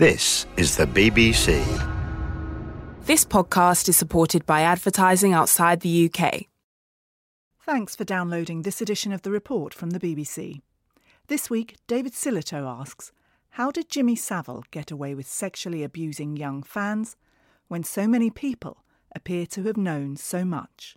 This is the BBC. This podcast is supported by advertising outside the UK. Thanks for downloading this edition of The Report from the BBC. This week, David Sillitoe asks, how did Jimmy Savile get away with sexually abusing young fans when so many people appear to have known so much?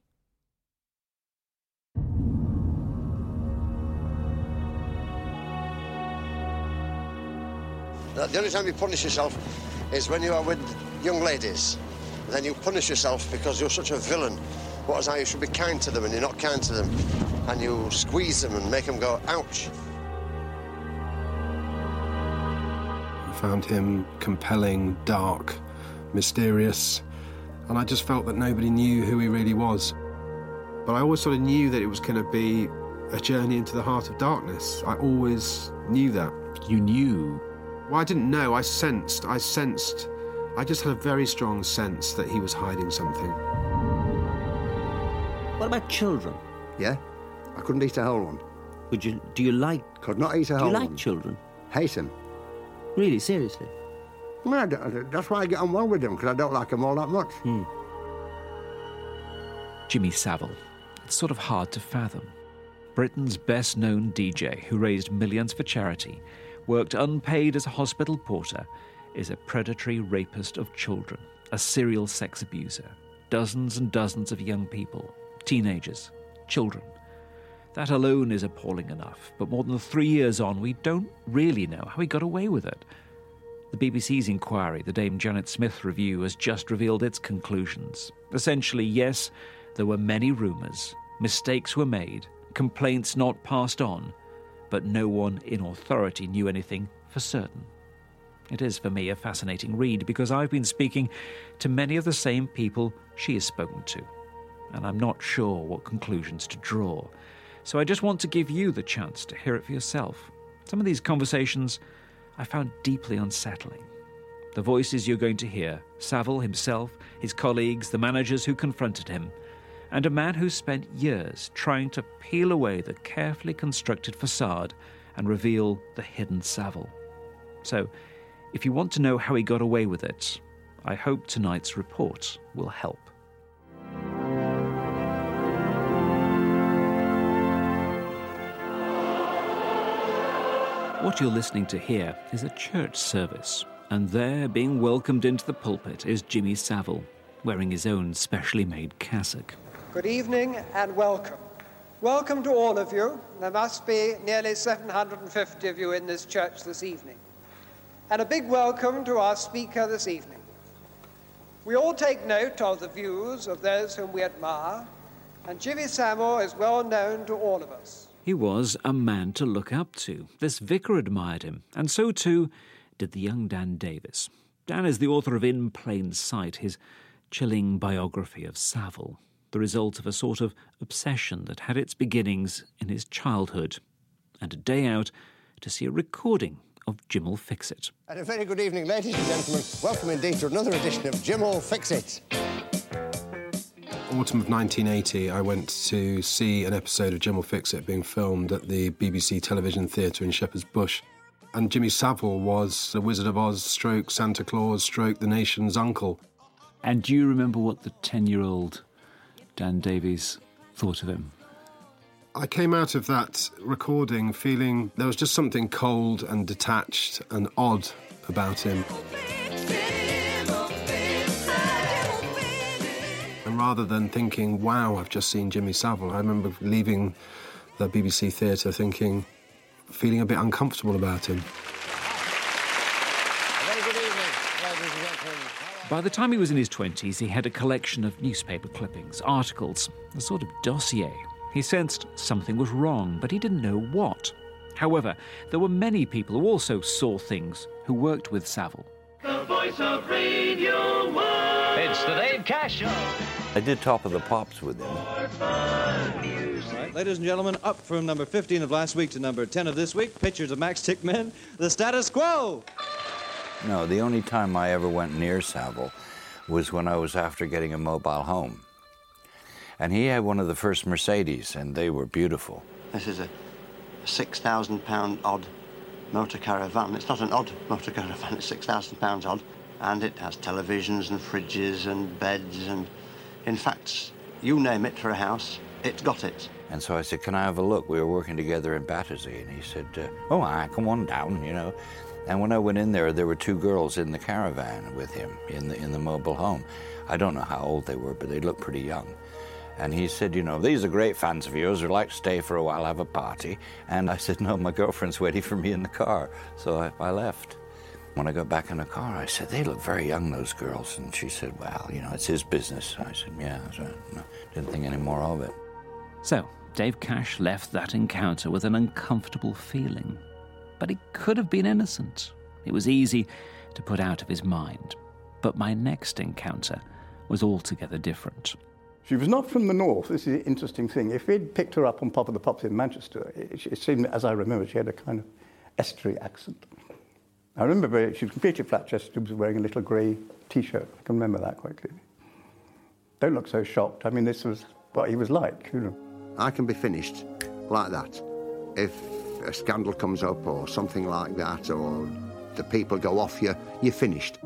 The only time you punish yourself is when you are with young ladies. Then you punish yourself because you're such a villain. What is how you should be kind to them and you're not kind to them. And you squeeze them and make them go, ouch. I found him compelling, dark, mysterious, and I just felt that nobody knew who he really was. But I always sort of knew that it was going to be a journey into the heart of darkness. I always knew that. You knew? Well, I didn't know. I sensed. I just had a very strong sense that he was hiding something. What about children? Yeah, I couldn't eat a whole one. Do you like... Could not eat a whole one. Do you like children? Hate them. Really, seriously? Well, that's why I get on well with them, because I don't like them all that much. Jimmy Savile. It's sort of hard to fathom. Britain's best-known DJ, who raised millions for charity, worked unpaid as a hospital porter, is a predatory rapist of children, a serial sex abuser. Dozens and dozens of young people, teenagers, children. That alone is appalling enough, but more than 3 years on, we don't really know how he got away with it. The BBC's inquiry, the Dame Janet Smith review, has just revealed its conclusions. Essentially, yes, there were many rumours, mistakes were made, complaints not passed on, but no one in authority knew anything for certain. It is, for me, a fascinating read because I've been speaking to many of the same people she has spoken to, and I'm not sure what conclusions to draw. So I just want to give you the chance to hear it for yourself. Some of these conversations I found deeply unsettling. The voices you're going to hear, Savile himself, his colleagues, the managers who confronted him, and a man who spent years trying to peel away the carefully constructed facade and reveal the hidden Savile. So, if you want to know how he got away with it, I hope tonight's report will help. What you're listening to here is a church service, and there, being welcomed into the pulpit, is Jimmy Savile, wearing his own specially made cassock. Good evening and welcome. Welcome to all of you. There must be nearly 750 of you in this church this evening. And a big welcome to our speaker this evening. We all take note of the views of those whom we admire, and Jimmy Savile is well known to all of us. He was a man to look up to. This vicar admired him, and so too did the young Dan Davis. Dan is the author of In Plain Sight, his chilling biography of Savile, the result of a sort of obsession that had its beginnings in his childhood, and a day out to see a recording of Jim'll Fix It. And a very good evening, ladies and gentlemen. Welcome indeed to another edition of Jim'll Fix It. Autumn of 1980, I went to see an episode of Jim'll Fix It being filmed at the BBC Television Theatre in Shepherd's Bush. And Jimmy Savile was the Wizard of Oz stroke Santa Claus stroke the nation's uncle. And do you remember what the 10-year-old Dan Davies thought of him? I came out of that recording feeling there was just something cold and detached and odd about him. And rather than thinking, wow, I've just seen Jimmy Savile, I remember leaving the BBC Theatre feeling a bit uncomfortable about him. By the time he was in his 20s, he had a collection of newspaper clippings, articles, a sort of dossier. He sensed something was wrong, but he didn't know what. However, there were many people who also saw things who worked with Savile. The voice of Radio 1. It's the Dave Cash Show. I did Top of the Pops with him. Right, ladies and gentlemen, up from number 15 of last week to number 10 of this week, pictures of Max Tickman, The Status Quo. No, the only time I ever went near Savile was when I was after getting a mobile home. And he had one of the first Mercedes, and they were beautiful. This is a £6,000 odd motor caravan. It's not an odd motor caravan, it's £6,000 odd. And it has televisions and fridges and beds and, in fact, you name it for a house, it's got it. And so I said, can I have a look? We were working together in Battersea. And he said, oh, aye, come on down, you know. And when I went in there were 2 girls in the caravan with him in the mobile home. I don't know how old they were, but they looked pretty young. And he said, you know, these are great fans of yours who'd like to stay for a while, have a party. And I said, no, my girlfriend's waiting for me in the car. So I left. When I got back in the car, I said, they look very young, those girls. And she said, well, you know, it's his business. I said, yeah. So no, didn't think any more of it. So Dave Cash left that encounter with an uncomfortable feeling. But he could have been innocent. It was easy to put out of his mind. But my next encounter was altogether different. She was not from the north. This is the interesting thing. If we'd picked her up on Pop of the Pops in Manchester, it seemed, as I remember, she had a kind of estuary accent. I remember she was completely flat-chested. She was wearing a little grey T-shirt. I can remember that quite clearly. Don't look so shocked. I mean, this was what he was like, you know. I can be finished like that. If a scandal comes up or something like that, or the people go off you, you're finished.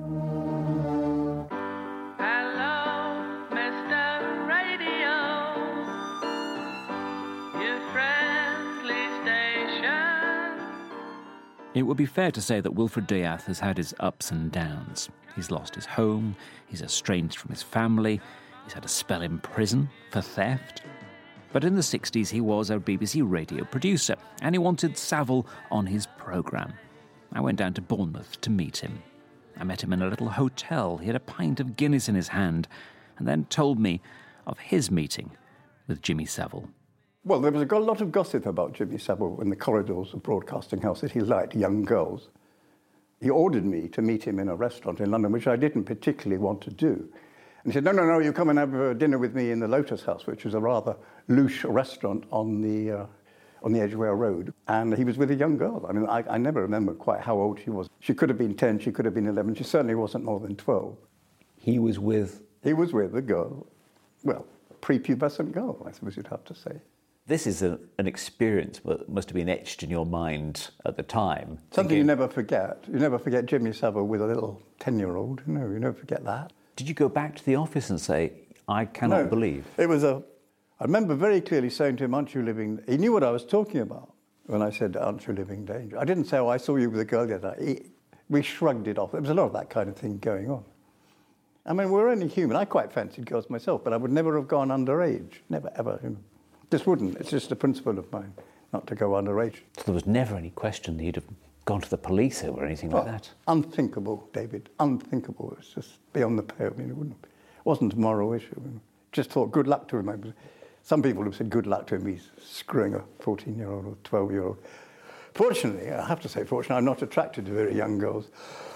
It would be fair to say that Wilfred Diath has had his ups and downs. He's lost his home, he's estranged from his family, he's had a spell in prison for theft. But in the 60s, he was a BBC radio producer, and he wanted Savile on his programme. I went down to Bournemouth to meet him. I met him in a little hotel. He had a pint of Guinness in his hand, and then told me of his meeting with Jimmy Savile. Well, there was a lot of gossip about Jimmy Savile in the corridors of Broadcasting House that he liked young girls. He ordered me to meet him in a restaurant in London, which I didn't particularly want to do. And he said, no, you come and have dinner with me in the Lotus House, which was a rather louche restaurant on the Edgware Road. And he was with a young girl. I mean, I never remember quite how old she was. She could have been 10, she could have been 11. She certainly wasn't more than 12. He was with a girl, well, prepubescent girl, I suppose you'd have to say. This is an experience that must have been etched in your mind at the time. Something you never forget. You never forget Jimmy Savile with a little 10-year-old. You never forget that. Did you go back to the office and say, I cannot believe? I remember very clearly saying to him, aren't you living... He knew what I was talking about when I said, aren't you living danger? I didn't say, I saw you with a girl the other night. We shrugged it off. There was a lot of that kind of thing going on. I mean, we're only human. I quite fancied girls myself, but I would never have gone underage. Never, ever, Just wouldn't. It's just a principle of mine, not to go underage. So there was never any question that you'd have gone to the police or anything like that? Unthinkable, David. Unthinkable. It's just beyond the pale. It wasn't a moral issue. Just thought, good luck to him. Some people have said, good luck to him. He's screwing a 14-year-old or 12-year-old. Fortunately, I have to say, I'm not attracted to very young girls.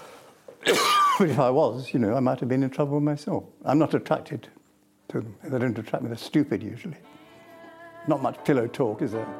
But if I was, I might have been in trouble myself. I'm not attracted to them. They don't attract me. They're stupid, usually. Not much pillow talk, is there?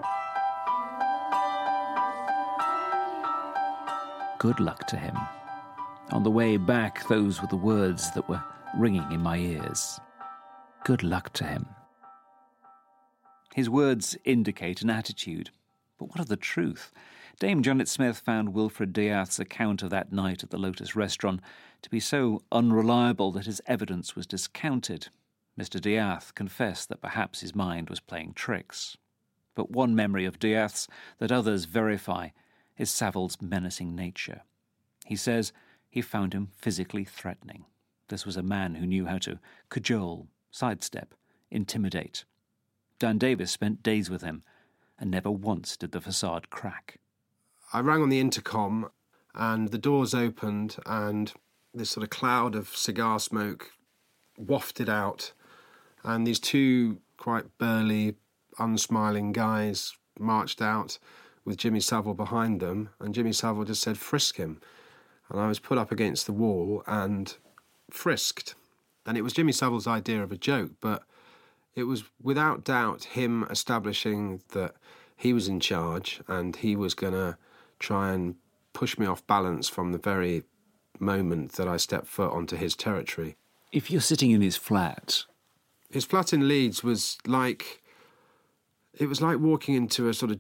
Good luck to him. On the way back, those were the words that were ringing in my ears. Good luck to him. His words indicate an attitude. But what of the truth? Dame Janet Smith found Wilfred Diath's account of that night at the Lotus restaurant to be so unreliable that his evidence was discounted. Mr. Diath confessed that perhaps his mind was playing tricks. But one memory of Diath's that others verify is Savile's menacing nature. He says he found him physically threatening. This was a man who knew how to cajole, sidestep, intimidate. Dan Davis spent days with him, and never once did the facade crack. I rang on the intercom, and the doors opened, and this sort of cloud of cigar smoke wafted out, and these 2 quite burly, unsmiling guys marched out with Jimmy Savile behind them, and Jimmy Savile just said, frisk him. And I was put up against the wall and frisked. And it was Jimmy Savile's idea of a joke, but it was without doubt him establishing that he was in charge and he was going to try and push me off balance from the very moment that I stepped foot onto his territory. If you're sitting in his flat... His flat in Leeds was like... It was like walking into a sort of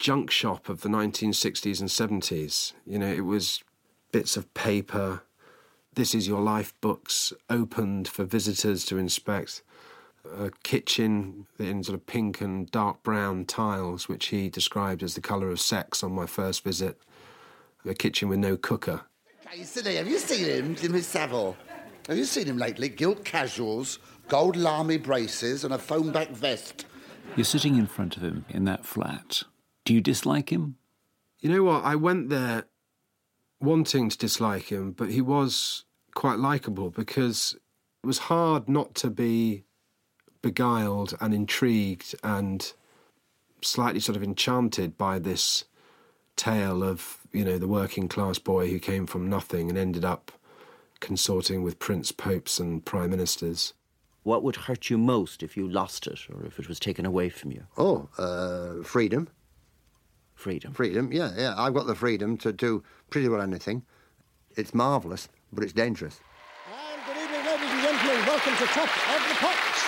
junk shop of the 1960s and 70s. You know, it was bits of paper, This Is Your Life books opened for visitors to inspect, a kitchen in sort of pink and dark brown tiles, which he described as the colour of sex on my first visit, a kitchen with no cooker. Casey, have you seen him, Jimmy Savile? Have you seen him lately? Gilt casuals, gold lamy braces and a foam-back vest. You're sitting in front of him in that flat. Do you dislike him? You know what? I went there wanting to dislike him, but he was quite likeable because it was hard not to be beguiled and intrigued and slightly sort of enchanted by this tale of, you know, the working class boy who came from nothing and ended up consorting with prince, popes and prime ministers. What would hurt you most if you lost it or if it was taken away from you? Freedom. Freedom? Freedom, yeah. I've got the freedom to do pretty well anything. It's marvellous, but it's dangerous. And good evening, ladies and gentlemen. Welcome to Top of the Pops.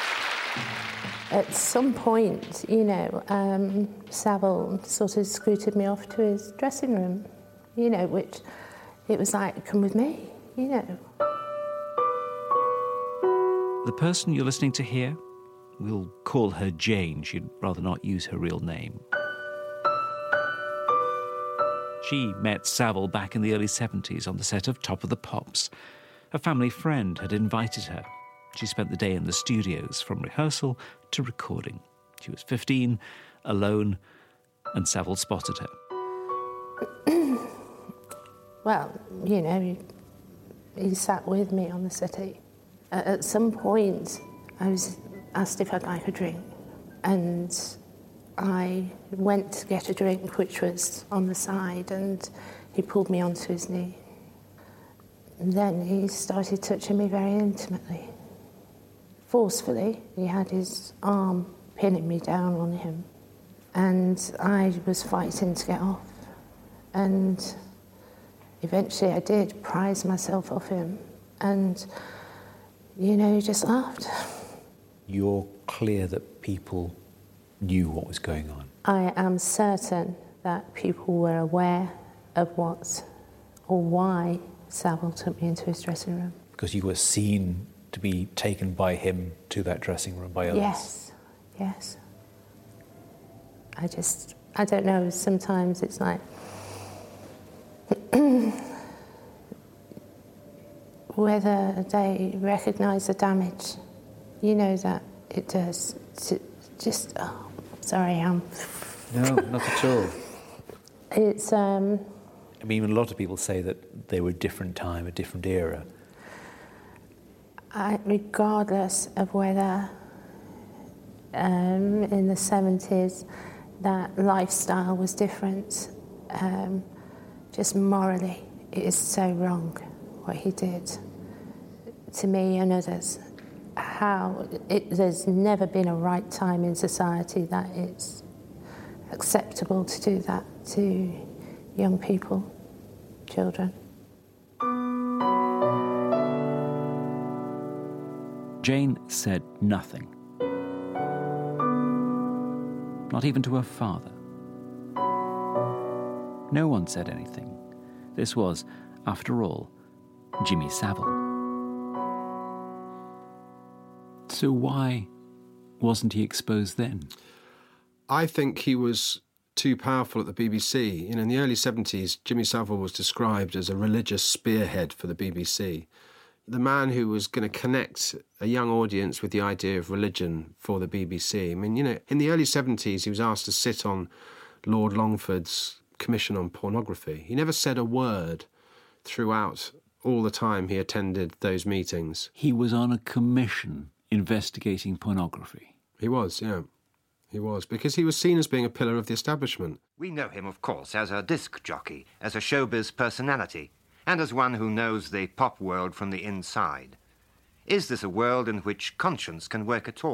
At some point, you know, Savile sort of scooted me off to his dressing room, you know, which it was like, come with me, you know. The person you're listening to here, we'll call her Jane. She'd rather not use her real name. She met Savile back in the early 70s on the set of Top of the Pops. A family friend had invited her. She spent the day in the studios, from rehearsal to recording. She was 15, alone, and Savile spotted her. Well, you know, he sat with me on the settee. At some point, I was asked if I'd like a drink, and I went to get a drink, which was on the side, and he pulled me onto his knee. And then he started touching me very intimately. Forcefully, he had his arm pinning me down on him, and I was fighting to get off. And eventually I did prise myself off him, and, you know, he just laughed. You're clear that people knew what was going on? I am certain that people were aware of what or why Savile took me into his dressing room. Because you were seen to be taken by him to that dressing room by others? Yes. I don't know, sometimes it's like... whether they recognise the damage, you know, that it does. Sorry, No, not at all. It's... I mean, a lot of people say that they were a different time, a different era. Regardless of whether in the 70s that lifestyle was different, just morally, it is so wrong what he did to me and others. There's never been a right time in society that it's acceptable to do that to young people, children. Jane said nothing. Not even to her father. No one said anything. This was, after all, Jimmy Savile. So why wasn't he exposed then? I think he was too powerful at the BBC. You know, in the early 70s, Jimmy Savile was described as a religious spearhead for the BBC. The man who was going to connect a young audience with the idea of religion for the BBC. I mean, you know, in the early 70s, he was asked to sit on Lord Longford's Commission on Pornography. He never said a word throughout all the time he attended those meetings. He was on a commission investigating pornography. He was, yeah. He was, because he was seen as being a pillar of the establishment. We know him, of course, as a disc jockey, as a showbiz personality, and as one who knows the pop world from the inside. Is this a world in which conscience can work at all?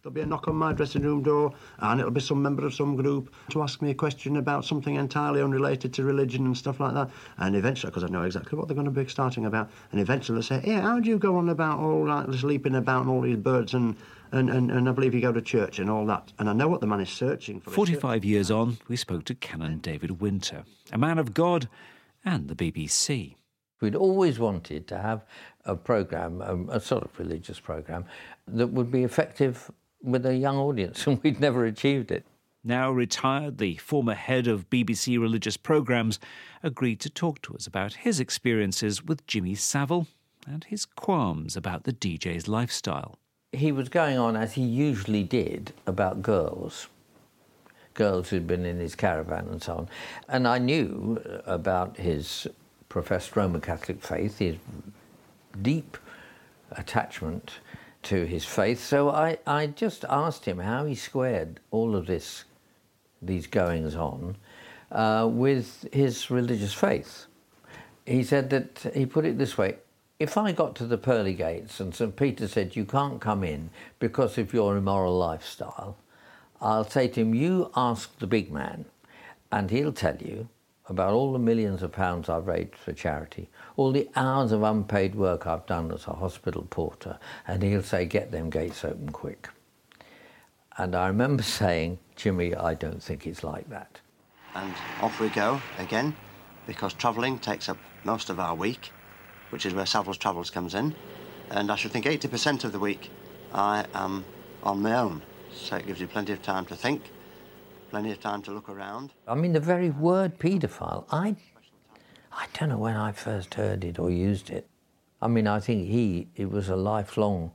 There'll be a knock on my dressing room door, and it'll be some member of some group to ask me a question about something entirely unrelated to religion and stuff like that. And eventually, because I know exactly what they're going to be starting about, and eventually they'll say, yeah, how do you go on about all that sleeping about and all these birds and I believe you go to church and all that. And I know what the man is searching for. 45 years on, we spoke to Canon David Winter, a man of God and the BBC. We'd always wanted to have a programme, a sort of religious programme, that would be effective with a young audience, and we'd never achieved it. Now retired, the former head of BBC religious programmes agreed to talk to us about his experiences with Jimmy Savile and his qualms about the DJ's lifestyle. He was going on, as he usually did, about girls who'd been in his caravan and so on. And I knew about his professed Roman Catholic faith, his deep attachment to his faith. So I just asked him how he squared all of these goings-on with his religious faith. He said that, he put it this way, if I got to the pearly gates and St. Peter said, you can't come in because of your immoral lifestyle, I'll say to him, you ask the big man, and he'll tell you about all the millions of pounds I've raised for charity, all the hours of unpaid work I've done as a hospital porter, and he'll say, get them gates open quick. And I remember saying, Jimmy, I don't think it's like that. And off we go again, because travelling takes up most of our week, which is where Savile's Travels comes in. And I should think 80% of the week I am on my own. So it gives you plenty of time to think, plenty of time to look around. I mean, the very word paedophile, I don't know when I first heard it or used it. I mean, I think it was a lifelong,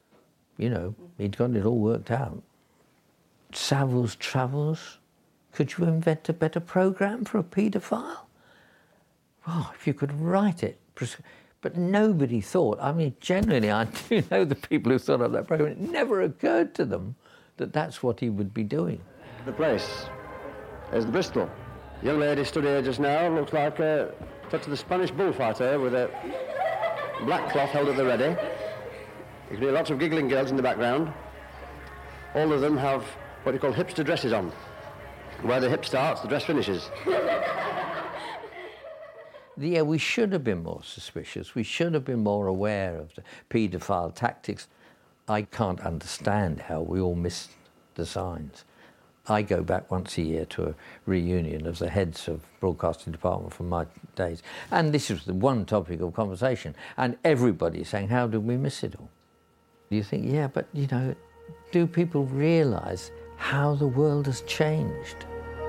he'd got it all worked out. Savile's Travels? Could you invent a better programme for a paedophile? Oh, if you could write it. But nobody thought, I mean, generally, I do know the people who thought of that programme, it never occurred to them that that's what he would be doing. The place is the Bristol. The young lady stood here just now, looks like a touch of the Spanish bullfighter with a black cloth held at the ready. You can hear lots of giggling girls in the background. All of them have what you call hipster dresses on. Where the hip starts, the dress finishes. Yeah, we should have been more suspicious. We should have been more aware of the paedophile tactics. I can't understand how we all missed the signs. I go back once a year to a reunion of the heads of broadcasting department from my days, and this was the one topic of conversation, and everybody saying, how did we miss it all? You think, yeah, but, do people realise how the world has changed?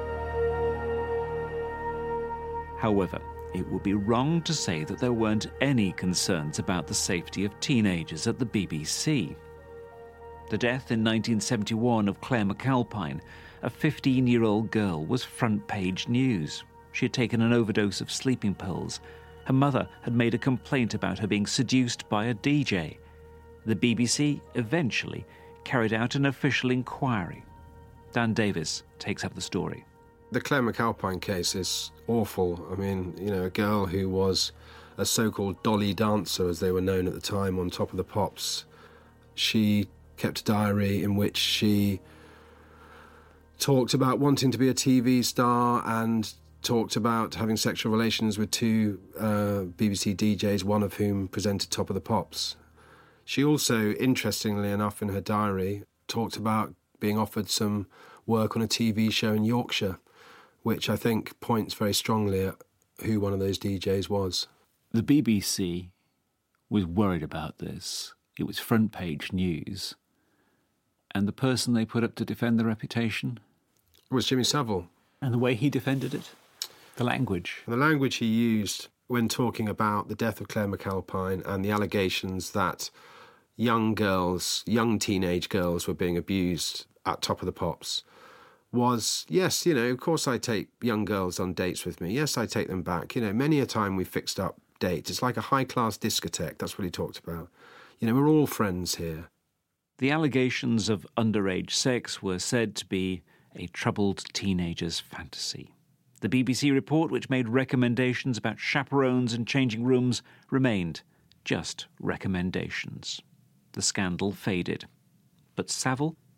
However, it would be wrong to say that there weren't any concerns about the safety of teenagers at the BBC. The death in 1971 of Claire McAlpine, a 15-year-old girl, was front-page news. She had taken an overdose of sleeping pills. Her mother had made a complaint about her being seduced by a DJ. The BBC eventually carried out an official inquiry. Dan Davis takes up the story. The Claire McAlpine case is awful. I mean, a girl who was a so-called dolly dancer, as they were known at the time, on Top of the Pops. She kept a diary in which she talked about wanting to be a TV star and talked about having sexual relations with two BBC DJs, one of whom presented Top of the Pops. She also, interestingly enough, in her diary, talked about being offered some work on a TV show in Yorkshire, which I think points very strongly at who one of those DJs was. The BBC was worried about this. It was front-page news. And the person they put up to defend the reputation was Jimmy Savile. And the way he defended it? The language? The language he used when talking about the death of Claire McAlpine and the allegations that young teenage girls were being abused at Top of the Pops was, yes, of course I take young girls on dates with me. Yes, I take them back. Many a time we fixed up dates. It's like a high-class discotheque. That's what he talked about. We're all friends here. The allegations of underage sex were said to be a troubled teenager's fantasy. The BBC report, which made recommendations about chaperones and changing rooms, remained just recommendations. The scandal faded. But Savile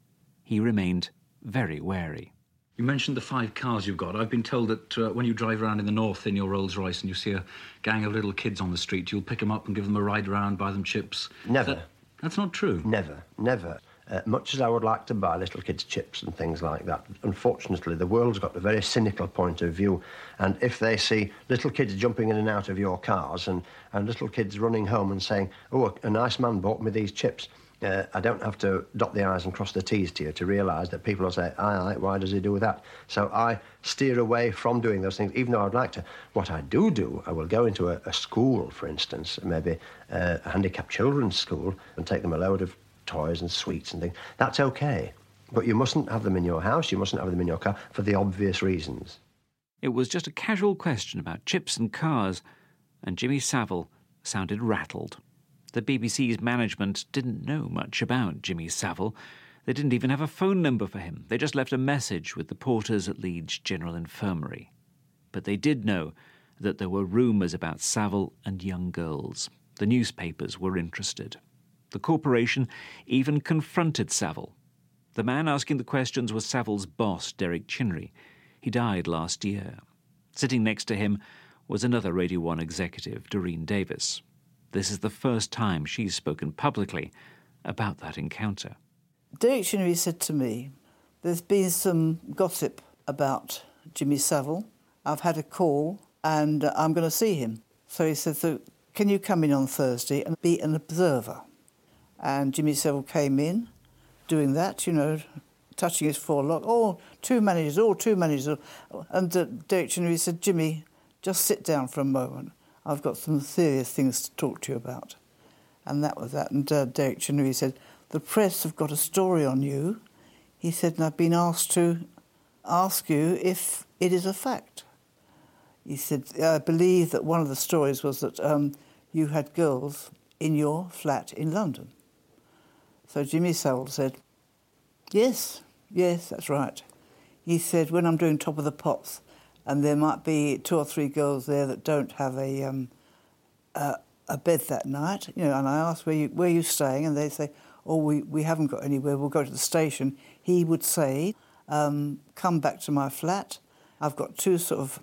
he remained very wary. You mentioned the 5 cars you've got. I've been told that when you drive around in the north in your Rolls-Royce and you see a gang of little kids on the street, you'll pick them up and give them a ride around, buy them chips. Never. That's not true. Never, never. Much as I would like to buy little kids chips and things like that, unfortunately, the world's got a very cynical point of view. And if they see little kids jumping in and out of your cars and little kids running home and saying, oh, a nice man bought me these chips, I don't have to dot the I's and cross the T's to you to realise that people will say, aye, why does he do that? So I steer away from doing those things, even though I'd like to. What I do, I will go into a school, for instance, maybe a handicapped children's school, and take them a load of toys and sweets and things. That's OK. But you mustn't have them in your house, you mustn't have them in your car, for the obvious reasons. It was just a casual question about chips and cars, and Jimmy Savile sounded rattled. The BBC's management didn't know much about Jimmy Savile. They didn't even have a phone number for him. They just left a message with the porters at Leeds General Infirmary. But they did know that there were rumours about Savile and young girls. The newspapers were interested. The corporation even confronted Savile. The man asking the questions was Savile's boss, Derek Chinnery. He died last year. Sitting next to him was another Radio 1 executive, Doreen Davis. This is the first time she's spoken publicly about that encounter. Derek Chinnery said to me, there's been some gossip about Jimmy Savile. I've had a call and I'm going to see him. So he said, so can you come in on Thursday and be an observer? And Jimmy Savile came in, doing that, touching his forelock. Oh, two managers. And Derek Chinnery said, Jimmy, just sit down for a moment. I've got some serious things to talk to you about. And that was that. And Derek Chinnery said, the press have got a story on you. He said, and I've been asked to ask you if it is a fact. He said, I believe that one of the stories was that you had girls in your flat in London. So Jimmy Savile said, yes, that's right. He said, when I'm doing Top of the Pops, and there might be 2 or 3 girls there that don't have a bed that night, and I ask where you staying, and they say, oh, we haven't got anywhere, we'll go to the station. He would say, come back to my flat. I've got 2 sort of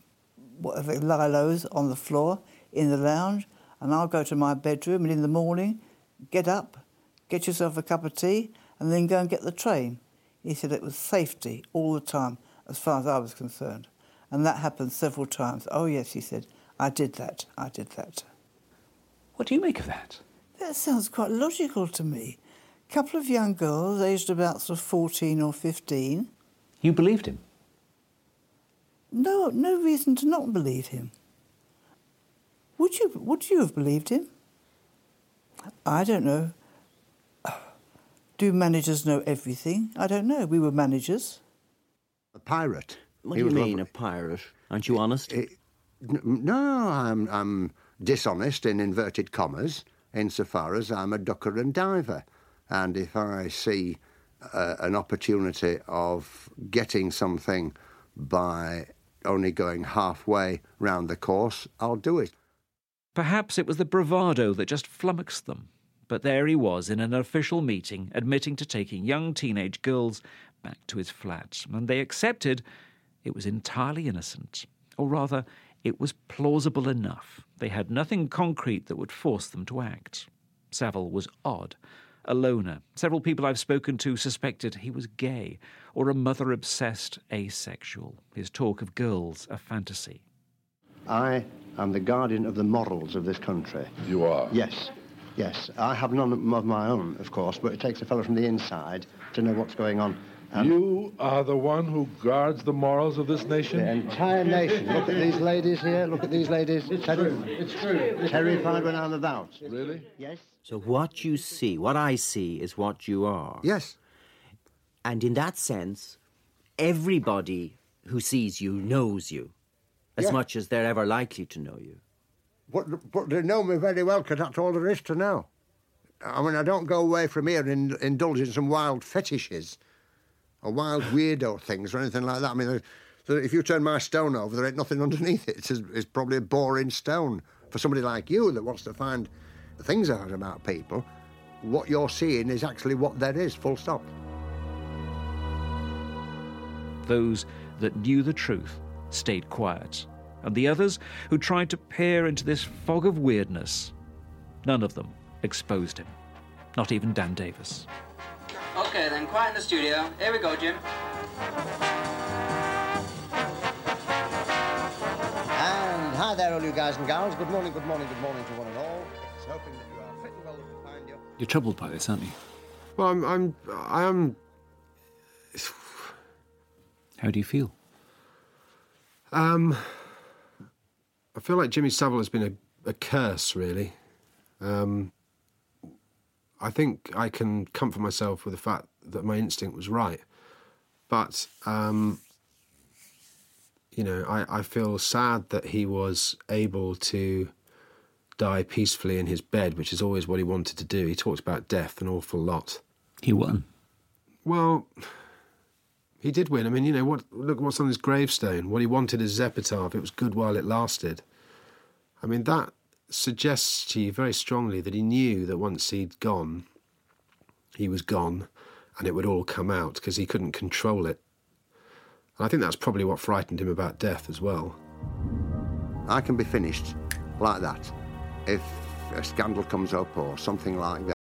lilos on the floor in the lounge, and I'll go to my bedroom, and in the morning, get up, get yourself a cup of tea, and then go and get the train. He said it was safety all the time, as far as I was concerned. And that happened several times. Oh, yes, he said, I did that. What do you make of that? That sounds quite logical to me. A couple of young girls, aged about sort of 14 or 15. You believed him? No reason to not believe him. Would you have believed him? I don't know. Do managers know everything? I don't know. We were managers. A pirate. What do you mean, a pirate? Aren't you honest? No, I'm dishonest in inverted commas, insofar as I'm a ducker and diver. And if I see an opportunity of getting something by only going halfway round the course, I'll do it. Perhaps it was the bravado that just flummoxed them. But there he was in an official meeting, admitting to taking young teenage girls back to his flat. And they accepted it was entirely innocent. Or rather, it was plausible enough. They had nothing concrete that would force them to act. Savile was odd, a loner. Several people I've spoken to suspected he was gay or a mother-obsessed asexual. His talk of girls a fantasy. I am the guardian of the morals of this country. You are? Yes. I have none of my own, of course, but it takes a fellow from the inside to know what's going on. You are the one who guards the morals of this nation? The entire nation. Look at these ladies here. Look at these ladies. It's true. Terrified when I'm about. Really? Yes. So what you see, what I see, is what you are. Yes. And in that sense, everybody who sees you knows you, as much as they're ever likely to know you. But they know me very well, because that's all there is to know. I mean, I don't go away from here and indulge in some wild fetishes or wild weirdo things or anything like that. I mean, if you turn my stone over, there ain't nothing underneath it. It's probably a boring stone. For somebody like you that wants to find things out about people, what you're seeing is actually what there is, full stop. Those that knew the truth stayed quiet, and the others who tried to peer into this fog of weirdness, none of them exposed him. Not even Dan Davis. Okay then, quiet in the studio. Here we go, Jim. And hi there, all you guys and gals. Good morning to one and all. It's hoping that you are fit and well to find you. You're troubled by this, aren't you? Well, I am. How do you feel? I feel like Jimmy Savile has been a curse, really. I think I can comfort myself with the fact that my instinct was right. But, I feel sad that he was able to die peacefully in his bed, which is always what he wanted to do. He talked about death an awful lot. He won. Well, he did win. I mean, look what's on his gravestone. What he wanted as his epitaph, it was good while it lasted. I mean, that suggests to you very strongly that he knew that once he'd gone, he was gone, and it would all come out because he couldn't control it. And I think that's probably what frightened him about death as well. I can be finished like that if a scandal comes up or something like that.